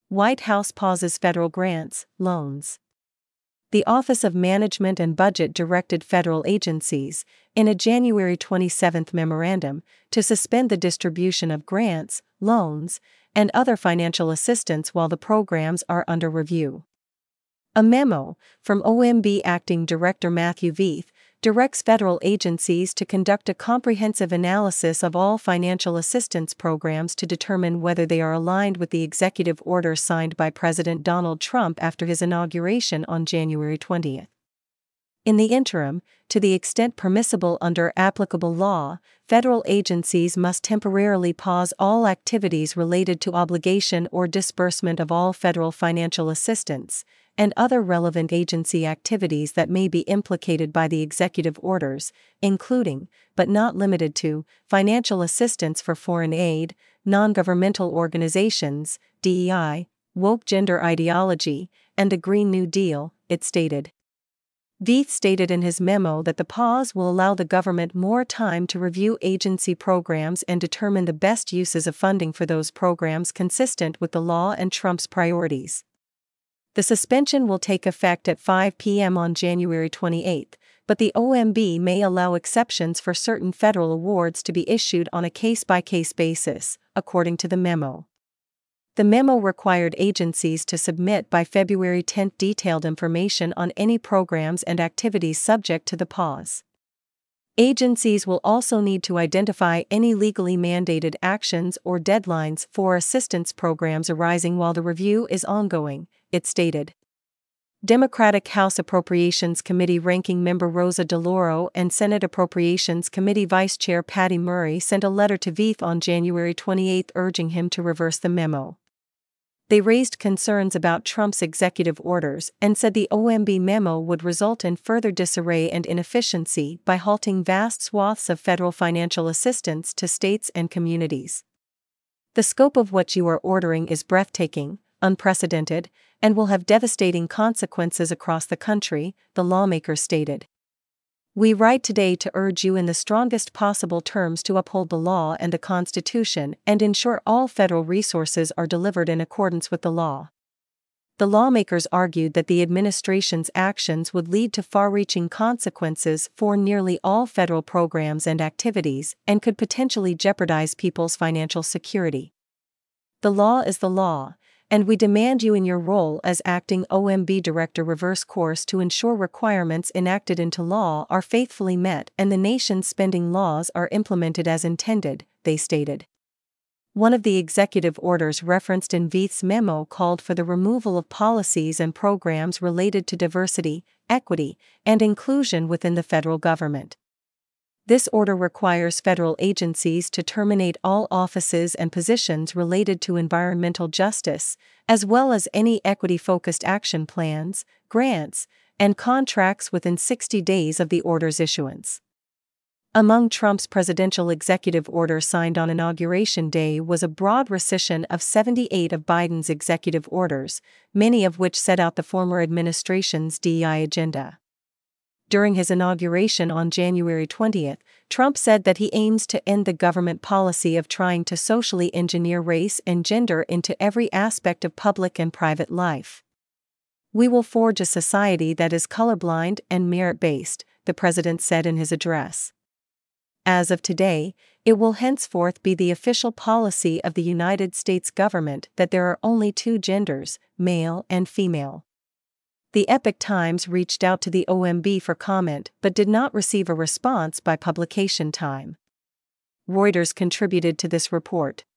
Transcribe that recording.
White House pauses federal grants, loans. The Office of Management and Budget directed federal agencies, in a January 27 memorandum, to suspend the distribution of grants, loans, and other financial assistance while the programs are under review. A memo, from OMB Acting Director Matthew Veith, directs federal agencies to conduct a comprehensive analysis of all financial assistance programs to determine whether they are aligned with the executive order signed by President Donald Trump after his inauguration on January 20. In the interim, to the extent permissible under applicable law, federal agencies must temporarily pause all activities related to obligation or disbursement of all federal financial assistance, and other relevant agency activities that may be implicated by the executive orders, including, but not limited to, financial assistance for foreign aid, non-governmental organizations, DEI, woke gender ideology, and the Green New Deal, it stated. Veith stated in his memo that the pause will allow the government more time to review agency programs and determine the best uses of funding for those programs consistent with the law and Trump's priorities. The suspension will take effect at 5 p.m. on January 28, but the OMB may allow exceptions for certain federal awards to be issued on a case-by-case basis, according to the memo. The memo required agencies to submit by February 10 detailed information on any programs and activities subject to the pause. Agencies will also need to identify any legally mandated actions or deadlines for assistance programs arising while the review is ongoing, it stated. Democratic House Appropriations Committee Ranking Member Rosa DeLauro and Senate Appropriations Committee Vice Chair Patty Murray sent a letter to Veith on January 28 urging him to reverse the memo. They raised concerns about Trump's executive orders and said the OMB memo would result in further disarray and inefficiency by halting vast swaths of federal financial assistance to states and communities. The scope of what you are ordering is breathtaking, unprecedented, and will have devastating consequences across the country, the lawmakers stated. We write today to urge you in the strongest possible terms to uphold the law and the Constitution and ensure all federal resources are delivered in accordance with the law. The lawmakers argued that the administration's actions would lead to far-reaching consequences for nearly all federal programs and activities and could potentially jeopardize people's financial security. The law is the law, and we demand you in your role as acting OMB director reverse course to ensure requirements enacted into law are faithfully met and the nation's spending laws are implemented as intended, they stated. One of the executive orders referenced in Veith's memo called for the removal of policies and programs related to diversity, equity, and inclusion within the federal government. This order requires federal agencies to terminate all offices and positions related to environmental justice, as well as any equity-focused action plans, grants, and contracts within 60 days of the order's issuance. Among Trump's presidential executive order signed on Inauguration Day was a broad rescission of 78 of Biden's executive orders, many of which set out the former administration's DEI agenda. During his inauguration on January 20, Trump said that he aims to end the government policy of trying to socially engineer race and gender into every aspect of public and private life. We will forge a society that is colorblind and merit-based, the president said in his address. As of today, it will henceforth be the official policy of the United States government that there are only two genders, male and female. The Epoch Times reached out to the OMB for comment but did not receive a response by publication time. Reuters contributed to this report.